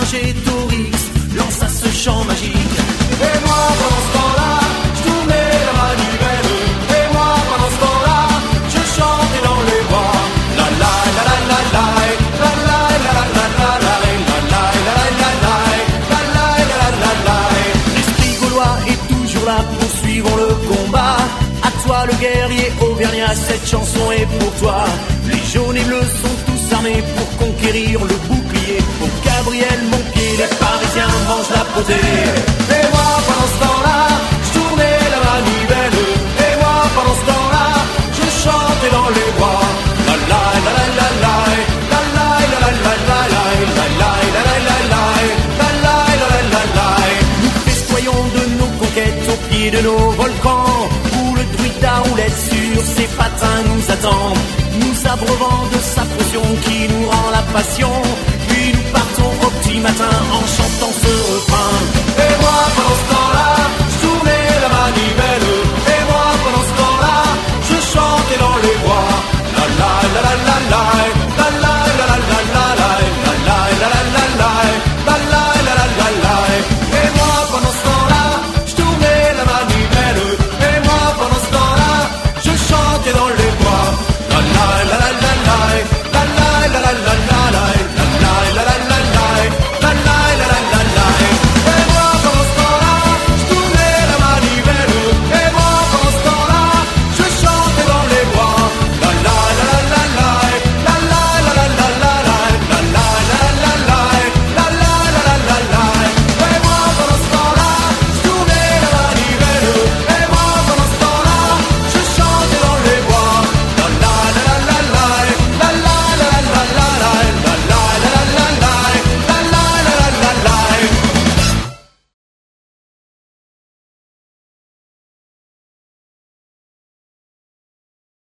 Vercingétorix lance à ce chant magique. Et moi pendant ce temps-là, je tournais la manivelle. Et moi pendant ce temps-là, je chantais dans les bois. La la la la la la, la la la la la la la, la la la la la, la la la la la. L'esprit gaulois est toujours là, poursuivons le combat. À toi le guerrier auvergnat, cette chanson est pour toi. Les jaunes et bleus sont tous armés pour conquérir le bouclier. Pour Gabriel Montpied, les Parisiens mangent la potée. Et moi pendant ce temps-là, je tournais la manivelle. Et moi pendant ce temps-là, je chantais dans les bois. La la la la la la, la la la la la la, la la la la la la, la la la la la la. Nous festoyons de nos conquêtes au pied de nos volcans, où le druide à roulettes sur ses patins nous attend, nous abreuvant de sa potion qui nous rend la passion. Puis nous partons au petit matin en chantant ce refrain. Et moi pendant ce temps